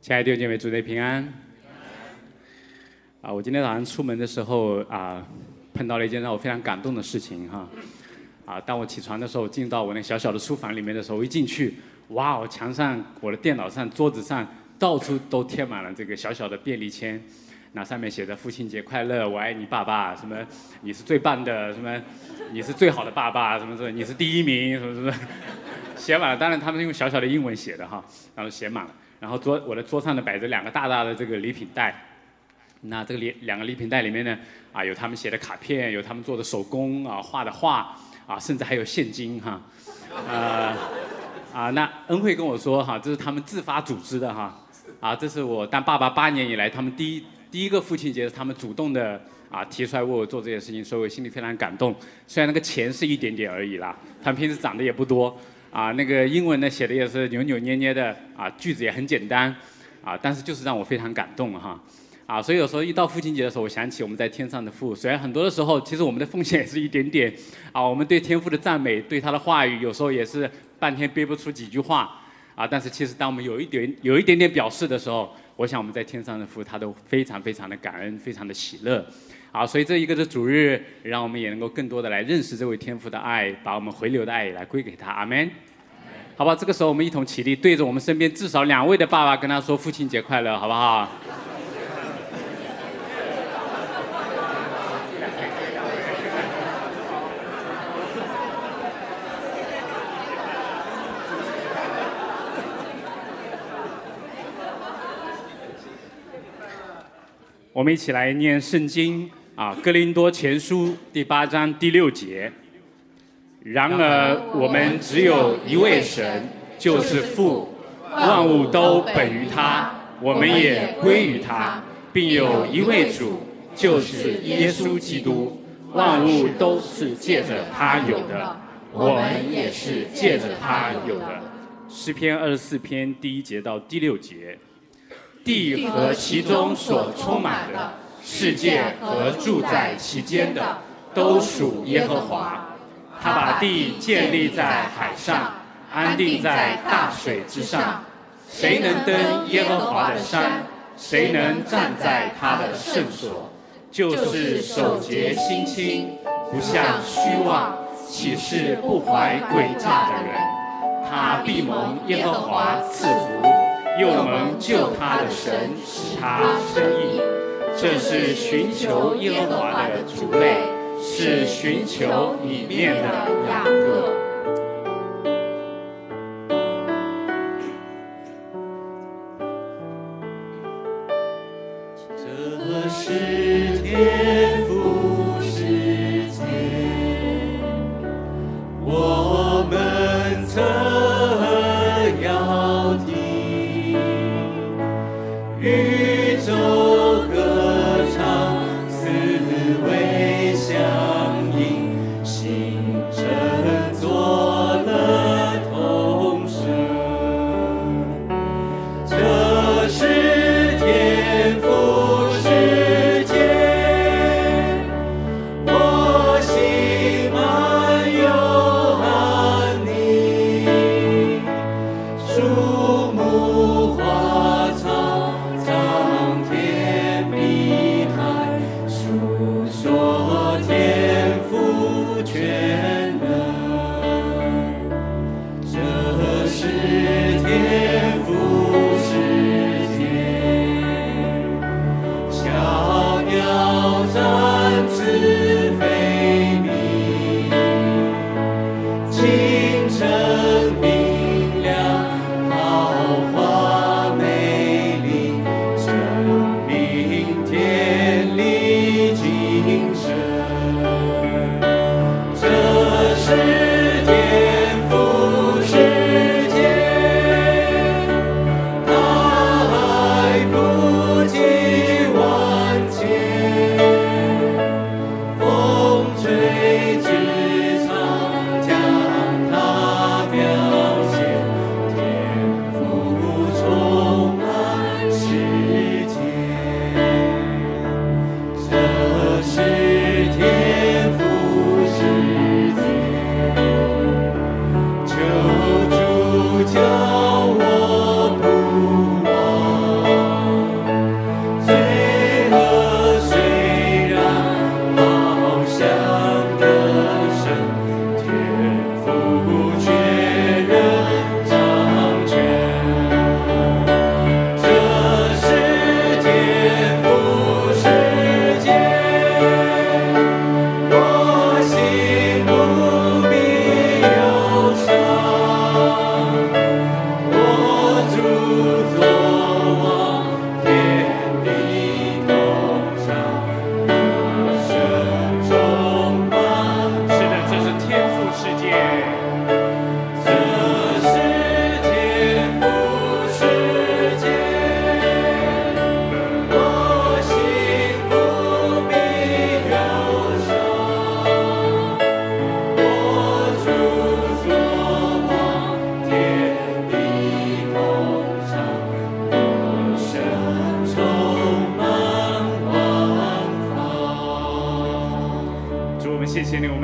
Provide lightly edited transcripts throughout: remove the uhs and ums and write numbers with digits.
亲爱的弟兄姐妹，主内平安。我今天早上出门的时候碰到了一件让我非常感动的事情哈。当我起床的时候，进到我那小小的书房里面的时候，我一进去，哇，墙上、我的电脑上、桌子上，到处都贴满了这个小小的便利签，那上面写着"父亲节快乐，我爱你，爸爸"，什么"你是最棒的"，什么"你是最好的爸爸"，什么什么"你是第一名"，什么什么，写满了。当然他们是用小小的英文写的哈，然后写满了。然后我的桌上呢摆着2个大大的这个礼品袋，那这个2个礼品袋里面呢有他们写的卡片，有他们做的手工画的画甚至还有现金哈，那恩惠跟我说哈，这是他们自发组织的哈，这是我当爸爸8年以来他们第一个父亲节，他们主动的提出来为我做这件事情，所以我心里非常感动。虽然那个钱是一点点而已啦，他们平时涨的也不多。那个英文呢写的也是扭扭捏捏的句子也很简单但是就是让我非常感动哈所以有时候一到父亲节的时候，我想起我们在天上的父，虽然很多的时候其实我们的奉献也是一点点我们对天父的赞美，对他的话语有时候也是半天憋不出几句话但是其实当我们有一点点表示的时候，我想我们在天上的父他都非常非常的感恩，非常的喜乐所以这一个的主日，让我们也能够更多的来认识这位天父的爱，把我们回流的爱也来归给他。阿们。好吧，这个时候我们一同起立，对着我们身边至少2位的爸爸跟他说父亲节快乐，好不好？我们一起来念圣经哥林多前书第8章第6节。然而我们只有一位神，就是父，万物都本于他，我们也归于他，并有一位主，就是耶稣基督，万物都是借着他有的，我们也是借着他有的。诗篇24篇第1节到第6节。地和其中所充满的，世界和住在其间的，都属耶和华。他把地建立在海上，安定在大水之上。谁能登耶和华的山？谁能站在他的圣所？就是手洁心清，不向虚妄，岂是不怀诡诈的人。他必蒙耶和华赐福，又蒙救他的神使他称义。这是寻求耶和华的族类，是寻求里面的雅各。这是天父世界，我们侧要听宇宙歌唱，四维响应，星辰作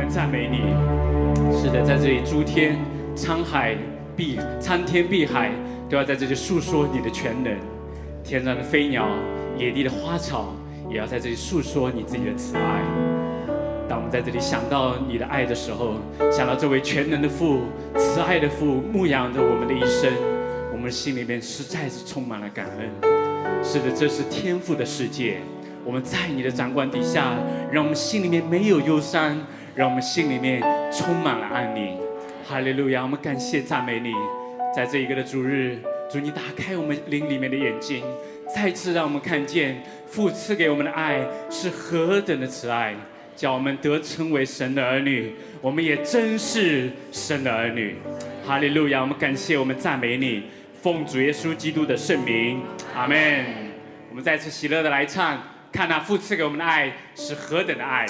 赞美你。是的，在这里诸天沧天碧海都要在这里诉说你的全能，天上的飞鸟、野地的花草也要在这里诉说你自己的慈爱。当我们在这里想到你的爱的时候，想到这位全能的父、慈爱的父牧养着我们的一生，我们心里面实在是充满了感恩。是的，这是天父的世界，我们在你的掌管底下，让我们心里面没有忧伤，让我们心里面充满了安宁。哈利路亚！我们感谢赞美你，在这一个的主日，主你打开我们灵里面的眼睛，再次让我们看见父赐给我们的爱是何等的慈爱，叫我们得称为神的儿女，我们也真是神的儿女。哈利路亚！我们感谢，我们赞美你，奉主耶稣基督的圣名，阿们。我们再次喜乐的来唱，看那父赐给我们的爱是何等的爱。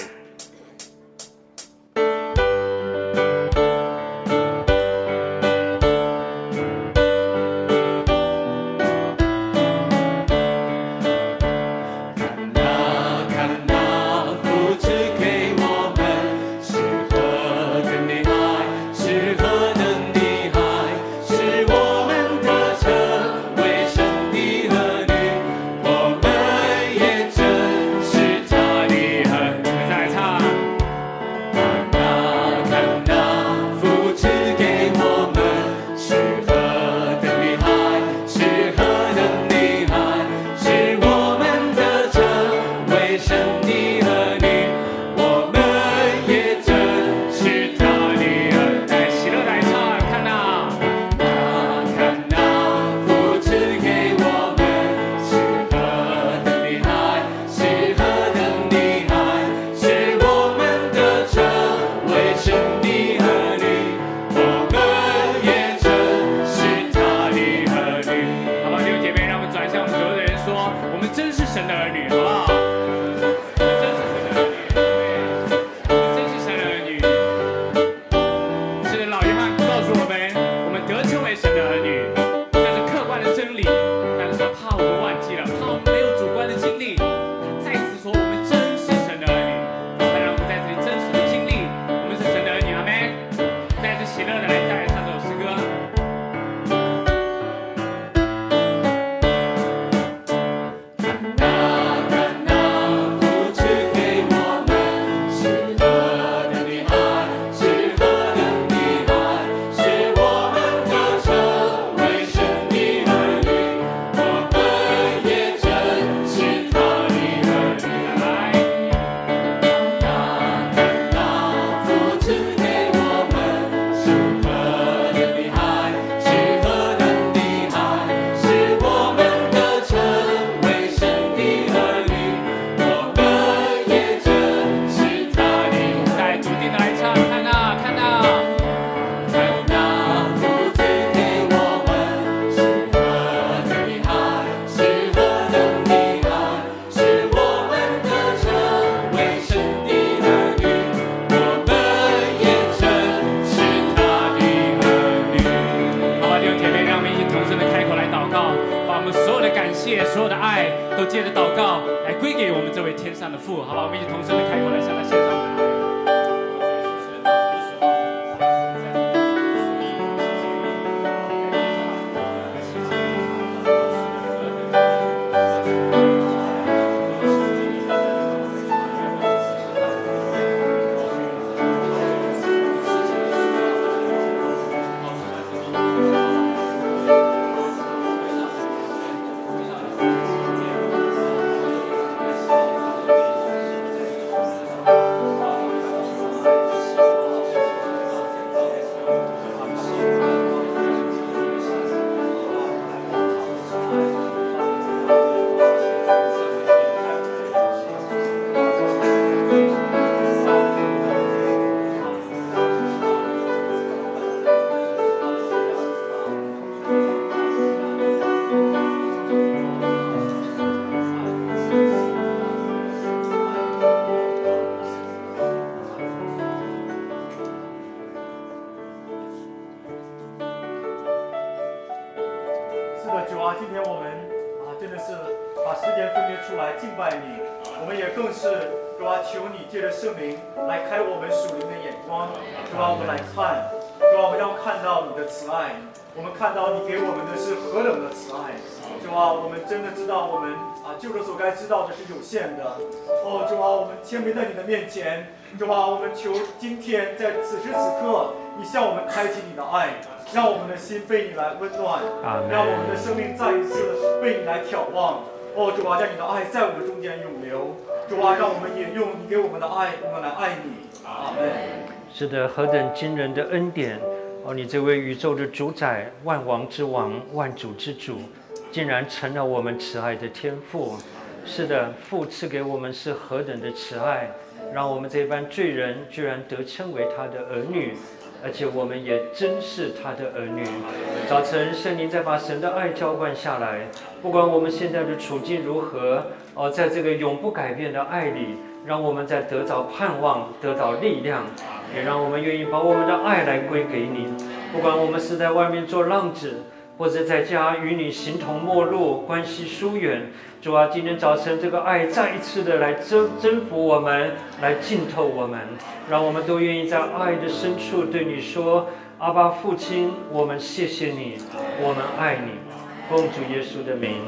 真的是把时间分别出来敬拜你。我们也更是主啊，求你借着圣灵来开我们属灵的眼光，主啊，我们来看，主啊，我们要看到你的慈爱，我们看到你给我们的是何等的慈爱。主啊，我们真的知道我们救主所该知道的是有限的。哦，主啊，我们谦卑在你的面前，主啊，我们求今天在此时此刻，你向我们开启你的爱，让我们的心被你来温暖，让我们的生命再一次被你来眺望。哦，主啊，让你的爱在我们中间涌流。主啊，让我们也用你给我们的爱，我们来爱你。阿门。 是的，何等惊人的恩典！哦，你这位宇宙的主宰、万王之王、万主之主，竟然成了我们慈爱的天父。是的，父赐给我们是何等的慈爱，让我们这般罪人居然得称为他的儿女，而且我们也真是他的儿女。早晨，圣灵再把神的爱浇灌下来，不管我们现在的处境如何，在这个永不改变的爱里，让我们在得着盼望，得到力量，也让我们愿意把我们的爱来归给你。不管我们是在外面做浪子，或者在家与你形同陌路，关系疏远，主啊，今天早晨这个爱再一次的来征服我们，来浸透我们，让我们都愿意在爱的深处对你说：阿爸父亲，我们谢谢你，我们爱你，奉主耶稣的名。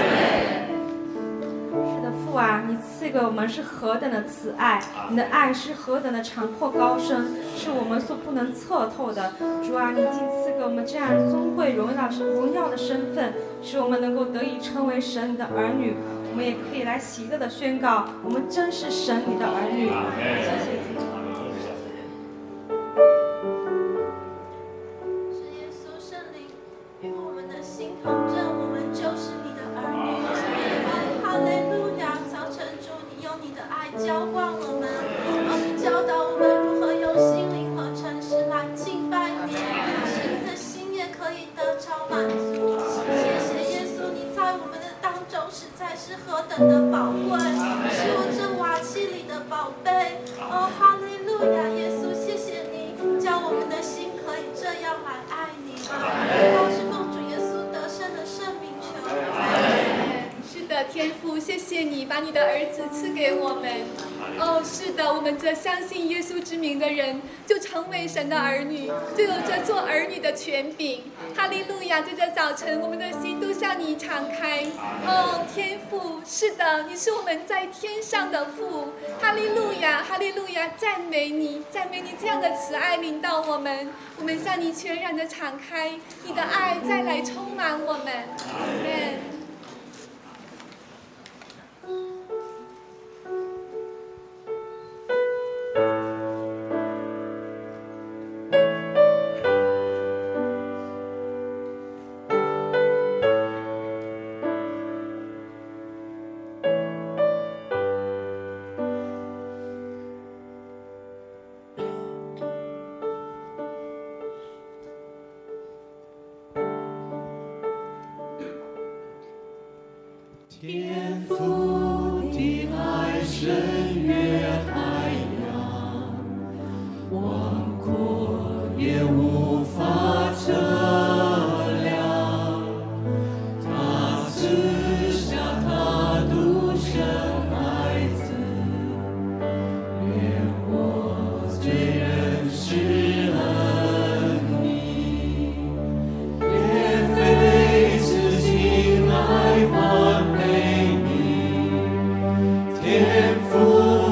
是的，父啊，你赐给我们是何等的慈爱，你的爱是何等的长阔高深，是我们所不能测透的。主啊，你竟赐给我们这样尊贵荣耀的身份，使我们能够得以称为神的儿女。我们也可以来喜乐的宣告，我们真是神你的儿女。谢谢主。 是耶稣圣灵与我们的心同证，我们就是你的儿女。哈利路亚！早晨主，你用你的爱浇灌我们，你教导我们如何用心灵和诚实来敬拜你，使你的心也可以得着满足。谢谢耶稣，你在我们的当中实在是何等的宝贵，是我这瓦器里的宝贝。哈利路亚！耶稣，谢谢你，叫我们的心可以这样来爱你。都是奉主耶稣得胜的圣名求。 是的，天父，谢谢你把你的儿子赐给我们。是的，我们这相信耶稣之名的人，就成为神的儿女，就有着做儿女的权柄。哈利路亚！在这早晨，我们的心都向你敞开。天父，是的，你是我们在天上的父。哈利路亚，哈利路亚！赞美你，赞美你这样的慈爱领导我们，我们向你全然的敞开，你的爱再来充满我们。阿们。 天父的爱深越海洋，广阔也无法测量。他赐下他独生爱子，愿我罪人施恩你，也非此情来还。天父。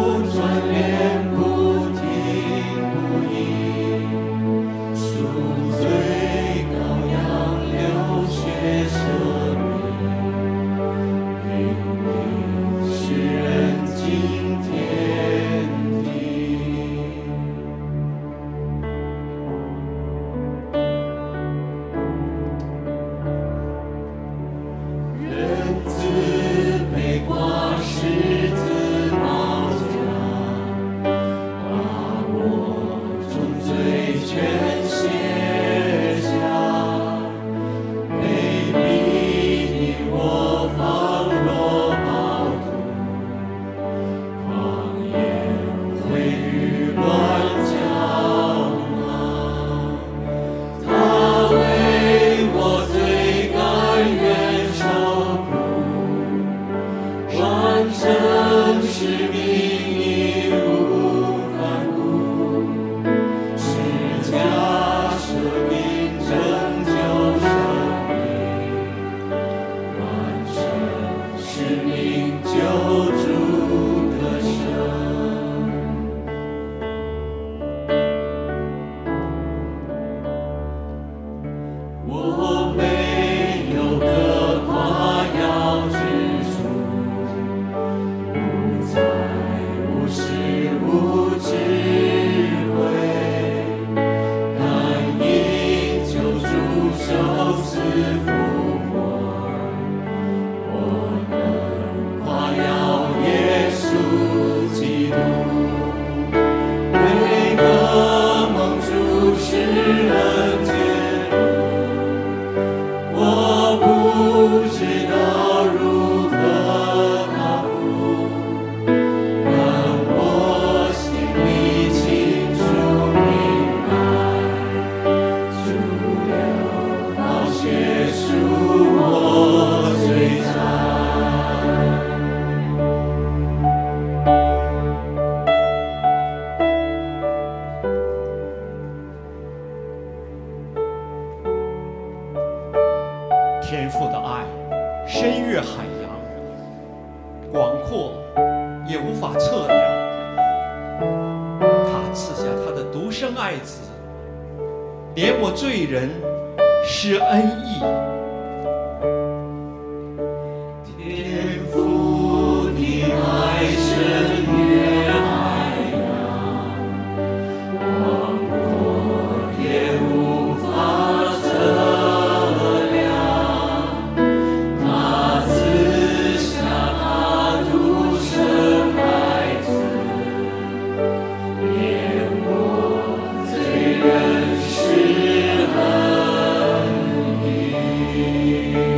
天父的爱深越海洋，广阔也无法测量。他赐下他的独生爱子，怜我罪人，施恩义。 天父的爱深越海洋，广阔也无法测量。他赐下他独生爱子，怜我罪人，施恩义。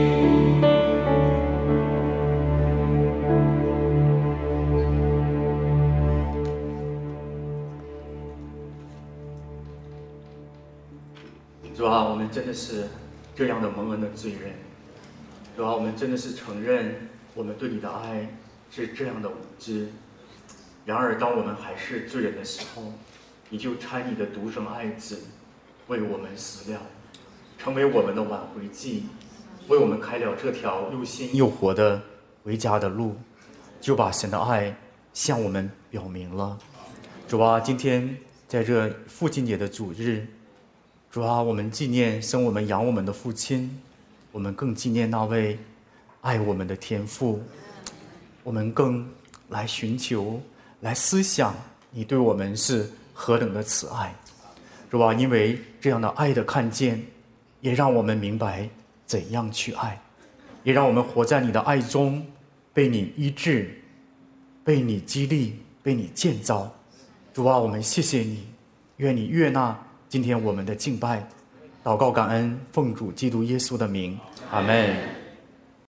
主啊，我们真的是这样的蒙恩的罪人。主啊，我们真的是承认我们对你的爱是这样的无知。然而，当我们还是罪人的时候，你就差你的独生爱子为我们死了，成为我们的挽回祭，为我们开了这条又新又活的回家的路，就把神的爱向我们表明了。主啊，今天在这父亲节的主日，主啊，我们纪念生我们养我们的父亲，我们更纪念那位爱我们的天父，我们更来寻求、来思想你对我们是何等的慈爱。主啊，因为这样的爱的看见，也让我们明白怎样去爱，也让我们活在你的爱中，被你医治，被你激励，被你建造。主啊，我们谢谢你，愿你悦纳今天我们的敬拜，祷告感恩，奉主基督耶稣的名，阿们。